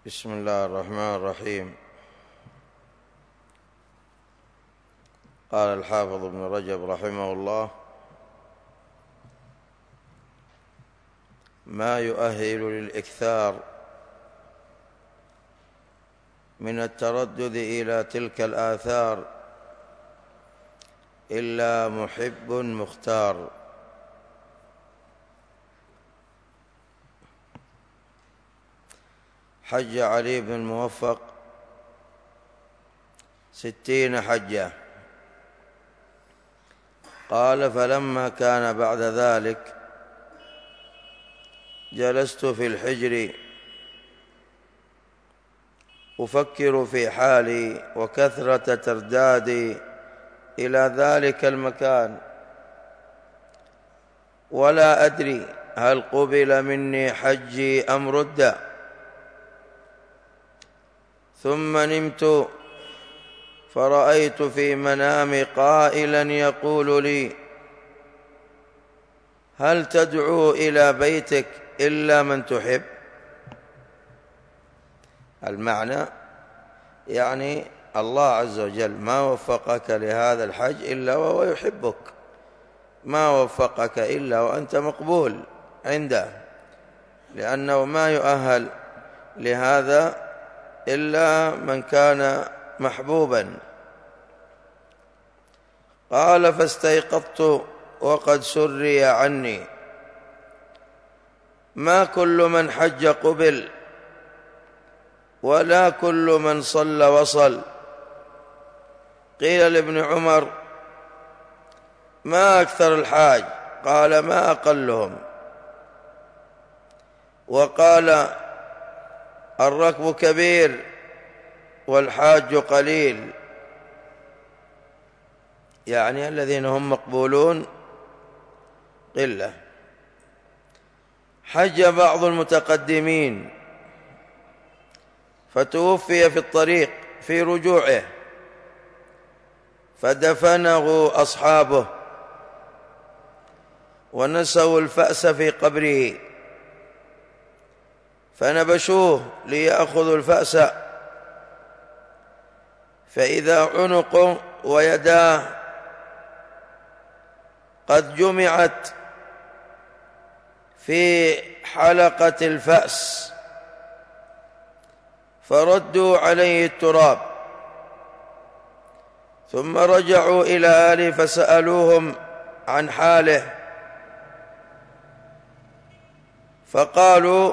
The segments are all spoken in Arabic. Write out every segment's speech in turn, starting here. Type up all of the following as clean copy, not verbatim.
بسم الله الرحمن الرحيم. قال الحافظ ابن رجب رحمه الله: ما يؤهل للإكثار من التردد إلى تلك الآثار إلا محب مختار. حج علي بن الموفق 60 حجة. قال: فلما كان بعد ذلك جلست في الحجر أفكر في حالي وكثرة تردادي إلى ذلك المكان، ولا أدري هل قبل مني حجي أم رد. ثم نمت فرأيت في منامي قائلا يقول لي: هل تدعو إلى بيتك إلا من تحب؟ المعنى يعني الله عز وجل ما وفقك لهذا الحج إلا وهو يحبك، ما وفقك إلا وأنت مقبول عنده، لأنه ما يؤهل لهذا إلا من كان محبوبا. قال: فاستيقظت وقد سري عني، ما كل من حج قبل، ولا كل من صلى وصل. قيل لابن عمر: ما أكثر الحاج؟ قال: ما أقلهم. وقال: الركب كبير والحاج قليل، يعني الذين هم مقبولون قلة. حج بعض المتقدمين فتوفي في الطريق في رجوعه، فدفنه أصحابه ونسوا الفأس في قبره، فنبشوه ليأخذوا الفأس، فإذا عنقه ويداه قد جمعت في حلقة الفأس، فردوا عليه التراب، ثم رجعوا إلى أهله فسألوهم عن حاله، فقالوا: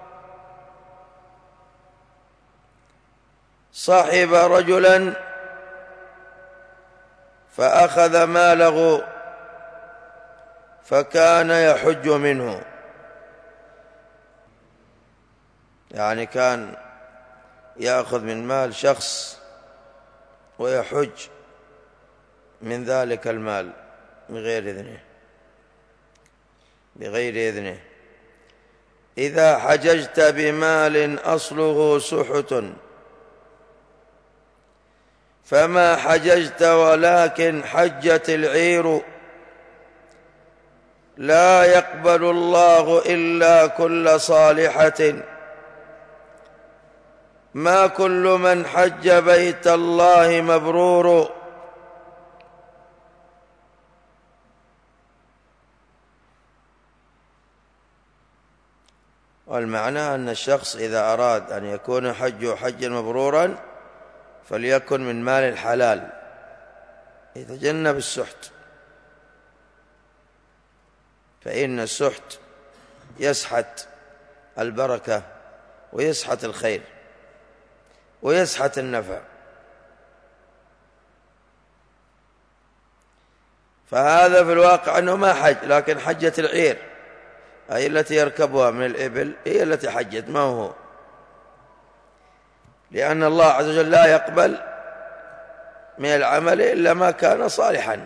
صاحب رجلا فأخذ ماله فكان يحج منه، يعني كان يأخذ من مال شخص ويحج من ذلك المال بغير إذنه. إذا حججت بمال أصله سحت فما حججت ولكن حجت العير، لا يقبل الله إلا كل صالحة، ما كل من حج بيت الله مبرور. والمعنى أن الشخص إذا أراد أن يكون حجه حجا مبرورا فليكن من مال الحلال، يتجنب السحت، فإن السحت يسحت البركة ويسحت الخير ويسحت النفع. فهذا في الواقع أنه ما حج، لكن حجت العير، أي التي يركبها من الإبل هي التي حجت، ما هو، لأن الله عز وجل لا يقبل من العمل إلا ما كان صالحا،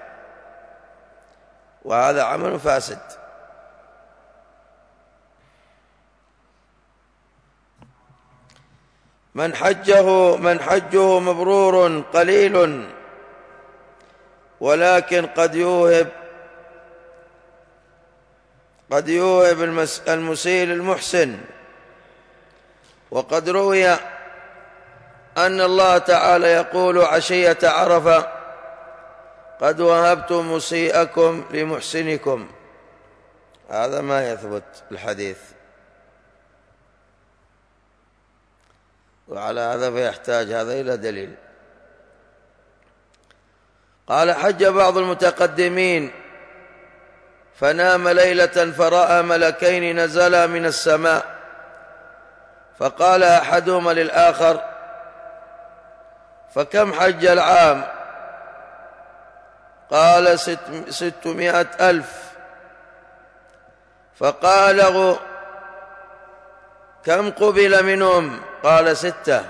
وهذا عمل فاسد. من حجه مبرور قليل، ولكن قد يوهب المسيء المحسن، وقد روي أن الله تعالى يقول عشية عرفة: قد وهبت مسيئكم لمحسنكم. هذا ما يثبت الحديث، وعلى هذا فيحتاج هذا إلى دليل. قال: حج بعض المتقدمين فنام ليلة فرأى ملكين نزلا من السماء، فقال أحدهما للآخر: فكم حج العام؟ قال: 600,000. فقال له: كم قبل منهم؟ قال: 6.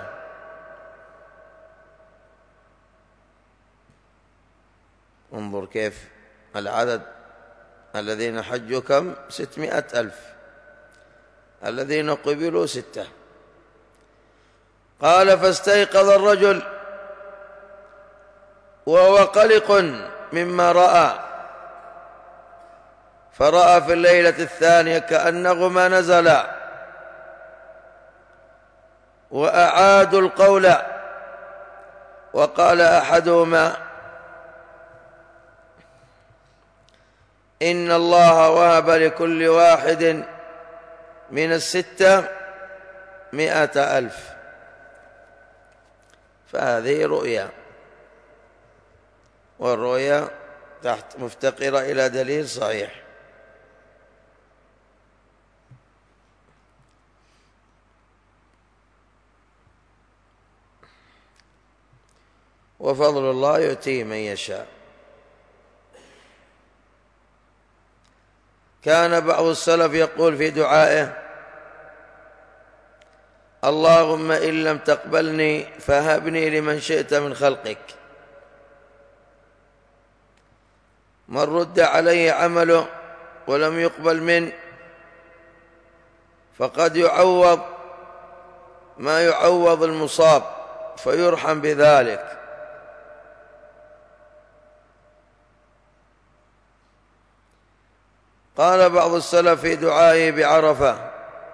انظر كيف العدد، الذين حجوا كم؟ 600,000، الذين قبلوا 6. قال: فاستيقظ الرجل وهو قلق مما رأى، فرأى في الليلة الثانية كأنهما نزلا، وأعادوا القول، وقال أحدهما: إن الله وهب لكل واحد من 600,000. فهذه رؤيا، والرؤيا مفتقرة إلى دليل صحيح. وفضل الله يؤتيه من يشاء. كان بعض السلف يقول في دعائه: اللهم إن لم تقبلني فهبني لمن شئت من خلقك. من رد عليه عمله ولم يقبل منه فقد يعوض ما يعوض المصاب فيرحم بذلك. قال بعض السلف في دعائه بعرفة: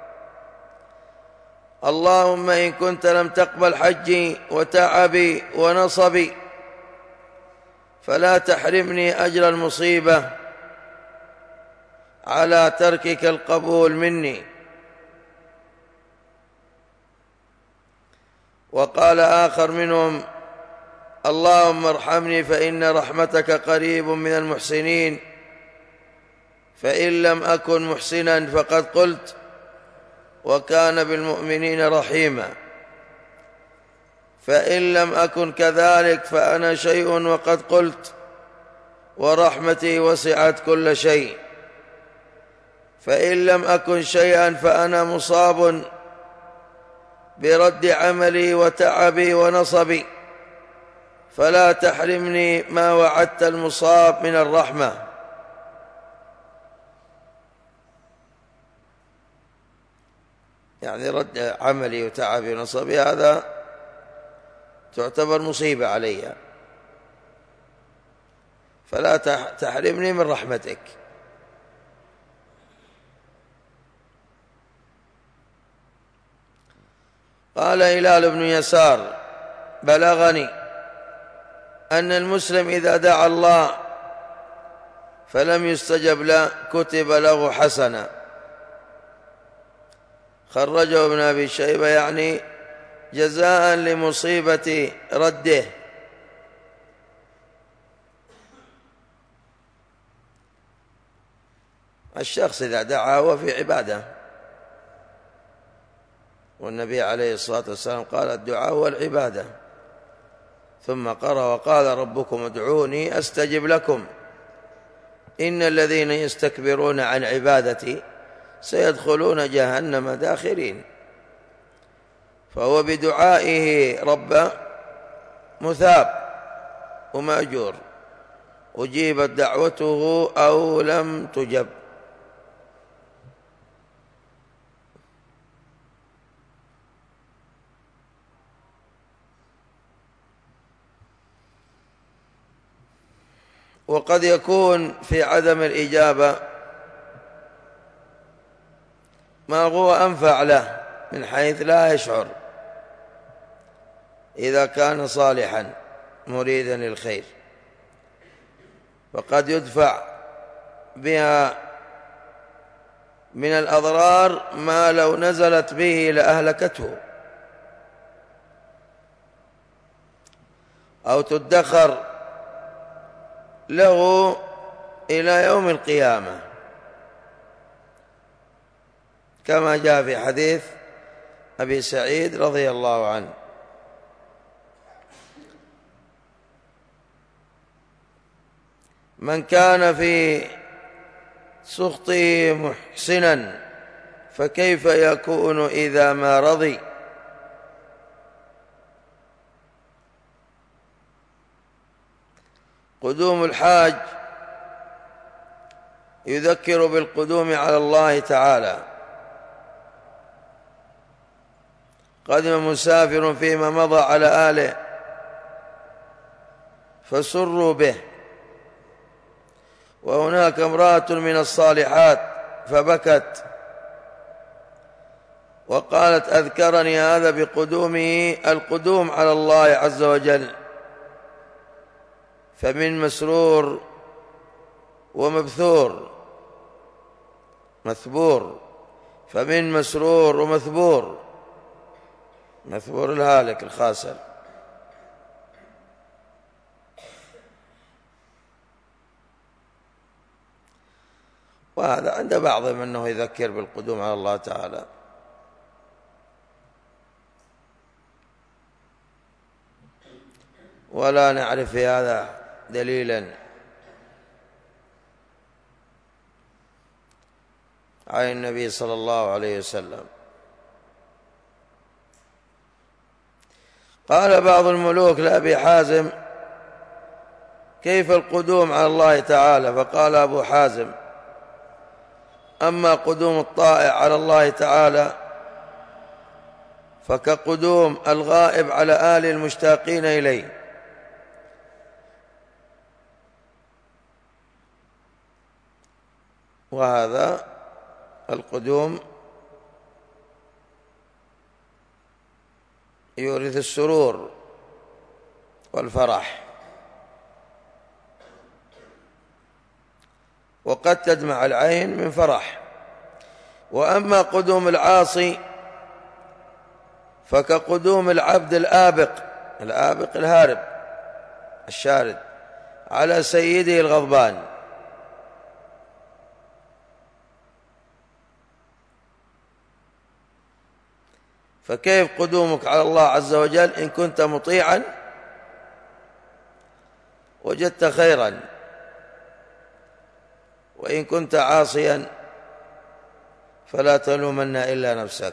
اللهم إن كنت لم تقبل حجي وتعبي ونصبي فلا تحرمني أجر المصيبة على تركك القبول مني. وقال آخر منهم: اللهم ارحمني فإن رحمتك قريب من المحسنين، فإن لم أكن محسنا فقد قلت وكان بالمؤمنين رحيما، فإن لم أكن كذلك فأنا شيء وقد قلت ورحمتي وسعت كل شيء، فإن لم أكن شيئا فأنا مصاب برد عملي وتعبي ونصبي، فلا تحرمني ما وعدت المصاب من الرحمة. يعني رد عملي وتعبي ونصبي هذا تعتبر مصيبة علي، فلا تحرمني من رحمتك. قال هلال بن يسار: بلغني أن المسلم إذا دعا الله فلم يستجب له كتب له حسنة. خرجه ابن أبي شيبة، يعني جزاء لمصيبة رده. الشخص إذا دعا هو في عبادة، والنبي عليه الصلاة والسلام قال: الدعاء هو العبادة. ثم قرأ: وقال ربكم ادعوني أستجب لكم إن الذين يستكبرون عن عبادتي سيدخلون جهنم داخرين. فهو بدعائه رب مثاب ومأجور، أجيبت دعوته أو لم تجب. وقد يكون في عدم الإجابة ما هو أنفع له من حيث لا يشعر إذا كان صالحا مريدا للخير، فقد يدفع بها من الأضرار ما لو نزلت به لأهلكته، أو تدخر له إلى يوم القيامة، كما جاء في حديث أبي سعيد رضي الله عنه: من كان في سخطه محسنا فكيف يكون إذا ما رضي. قدوم الحاج يذكر بالقدوم على الله تعالى. قدم مسافر فيما مضى على آله فسروا به، وهناك امرأة من الصالحات فبكت وقالت: أذكرني هذا بقدومه القدوم على الله عز وجل، فمن مسرور ومبثور مثبور، فمن مسرور ومثبور، مثبور الهالك الخاسر. وهذا عند بعضهم أنه يذكر بالقدوم على الله تعالى. ولا نعرف في هذا دليلا عن النبي صلى الله عليه وسلم. قال بعض الملوك لأبي حازم: كيف القدوم على الله تعالى؟ فقال أبو حازم: أما قدوم الطائع على الله تعالى فكقدوم الغائب على آل المشتاقين إليه. وهذا القدوم يورث السرور والفرح، وقد تدمع العين من فرح. وأما قدوم العاصي فكقدوم العبد الآبق الهارب الشارد على سيده الغضبان. فكيف قدومك على الله عز وجل إن كنت مطيعا وجدت خيرا، وإن كنت عاصيا فلا تلومن إلا نفسك.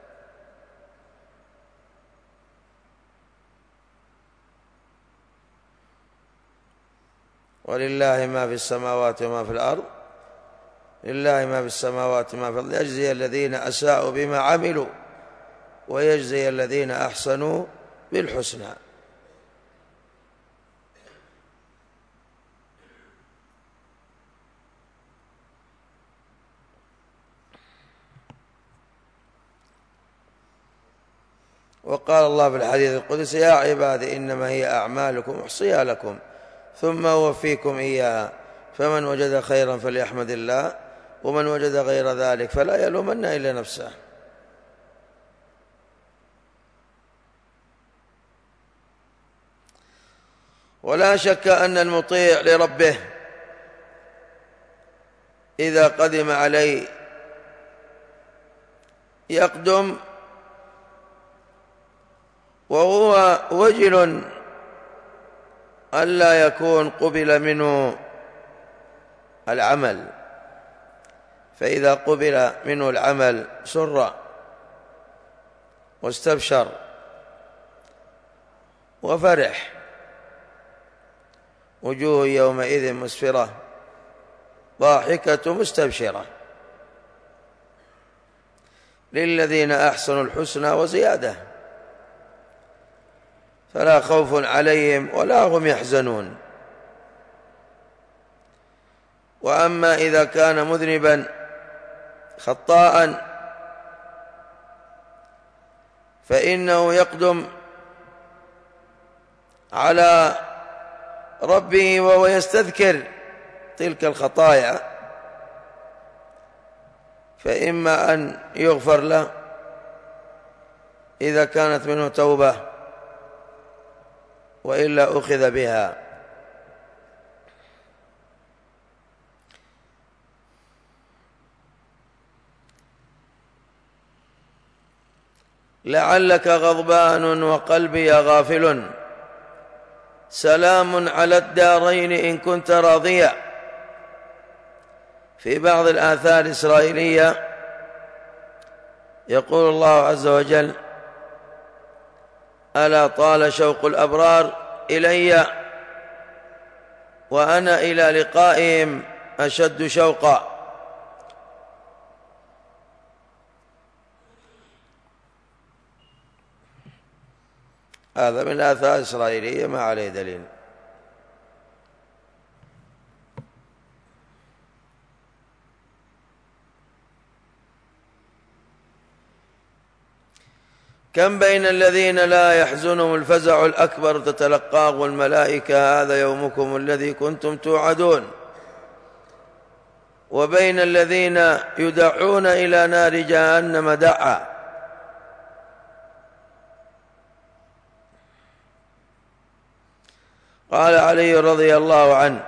ولله ما في السماوات وما في الأرض، لله ما في السماوات وما في الأرض، يجزي الذين أساءوا بما عملوا ويجزي الذين أحسنوا بالحسنى. وقال الله في الحديث القدسي: يا عبادي إنما هي أعمالكم أحصيها لكم ثم أوفيكم إياها، فمن وجد خيرا فليحمد الله، ومن وجد غير ذلك فلا يلومن إلا نفسه. ولا شك أن المطيع لربه إذا قدم عليه يقدم وهو وجل ألا يكون قبل منه العمل، فإذا قبل منه العمل سر واستبشر وفرح. وجوه يومئذ مسفرة ضاحكة مستبشرة، للذين أحسنوا الحسنى وزيادة، فلا خوف عليهم ولا هم يحزنون. وأما إذا كان مذنبا خطاء فإنه يقدم على ربه وهو يستذكر تلك الخطايا، فإما أن يغفر له إذا كانت منه توبة، وإلا أخذ بها. لعلك غضبان وقلبي غافل، سلام على الدارين إن كنت راضيا. في بعض الآثار الإسرائيلية يقول الله عز وجل: ألا طال شوق الأبرار إلي وأنا إلى لقائهم أشد شوقا. هذا من الآثار الإسرائيلية ما عليه دليل. كم بين الذين لا يحزنهم الفزع الأكبر تتلقاه الملائكة هذا يومكم الذي كنتم توعدون، وبين الذين يدعون إلى نار جهنم دعا. قال علي رضي الله عنه: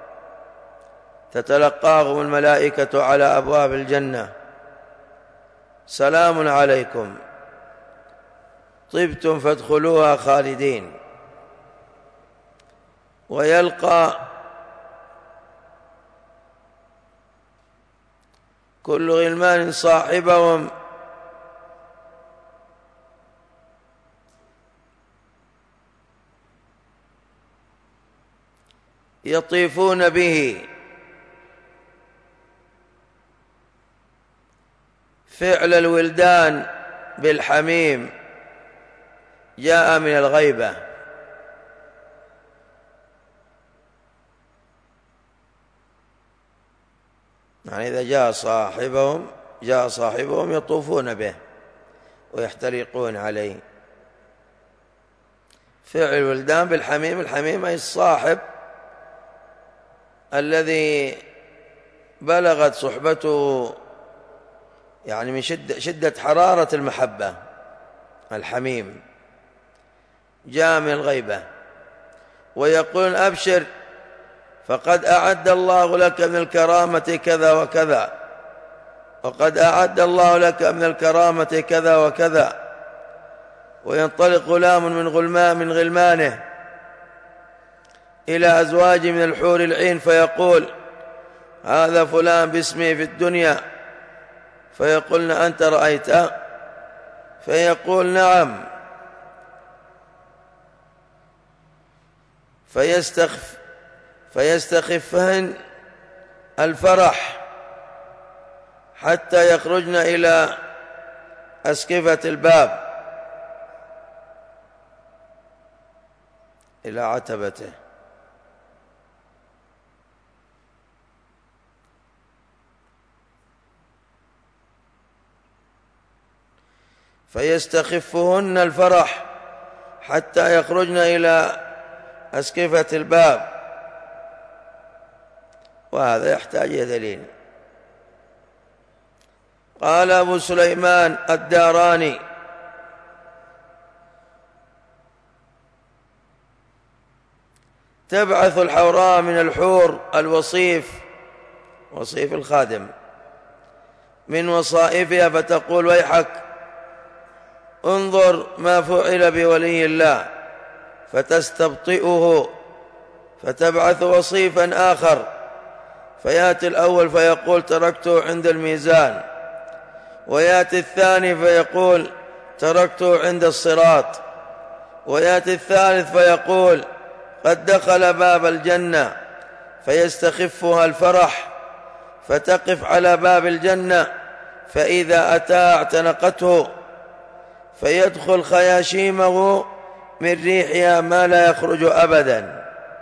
تتلقاهم الملائكة على أبواب الجنة: سلام عليكم طبتم فادخلوها خالدين. ويلقى كل غلمان صاحبهم يطيفون به، فعل الولدان بالحميم جاء من الغيبة. يعني إذا جاء صاحبهم يطوفون به ويحترقون عليه. فعل الولدان بالحميم، الحميم أي الصاحب الذي بلغت صحبته يعني من شدة حرارة المحبة، الحميم جاء من الغيبة. ويقول: أبشر فقد أعد الله لك من الكرامة كذا وكذا، وقد أعد الله لك من الكرامة كذا وكذا. وينطلق غلام من غلمانه إلى أزواج من الحور العين فيقول: هذا فلان باسمه في الدنيا، فيقولن: أنت رأيته؟ فيقول: نعم. فيستخفهن الفرح حتى يخرجن إلى أسقفة الباب، إلى عتبته. فيستخفهن الفرح حتى يخرجن إلى أسقفة الباب، وهذا يحتاج إلى دليل. قال أبو سليمان الداراني: تبعث الحوراء من الحور الوصيف، وصيف الخادم، من وصائفها فتقول: ويحك انظر ما فعل بولي الله، فتستبطئه، فتبعث وصيفا آخر، فيأتي الأول فيقول: تركته عند الميزان، ويأتي الثاني فيقول: تركته عند الصراط، ويأتي الثالث فيقول: قد دخل باب الجنة، فيستخفها الفرح فتقف على باب الجنة، فإذا أتى اعتنقته، فيدخل خياشيمه من ريحها ما لا يخرج أبدا.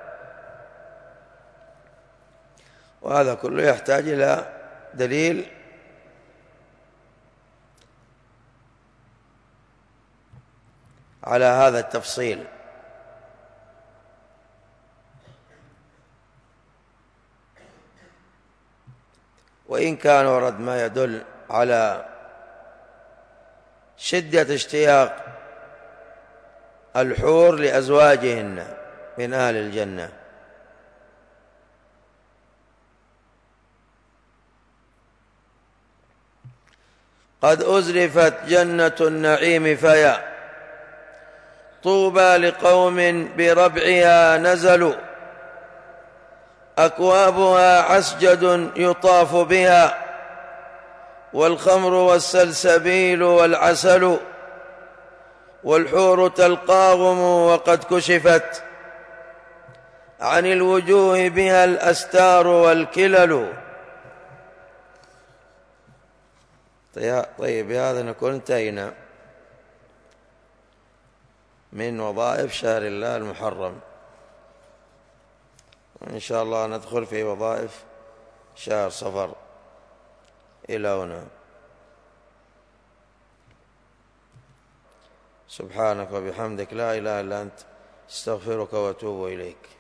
وهذا كله يحتاج إلى دليل. على هذا التفصيل. وإن كان ورد ما يدل على شدة اشتياق الحور لأزواجهن من أهل الجنة. قد أزلفت جنة النعيم فيا طوبى لقوم بربعها نزلوا أكوابها عسجد يطاف بها والخمر والسلسبيل والعسل والحور تلقاهم وقد كشفت عن الوجوه بها الأستار والكلل. طيب بهذا نكون انتهينا من وظائف شهر الله المحرم، وإن شاء الله ندخل في وظائف شهر صفر. إلى هنا. سبحانك وبحمدك لا إله إلا أنت استغفرك وأتوب إليك.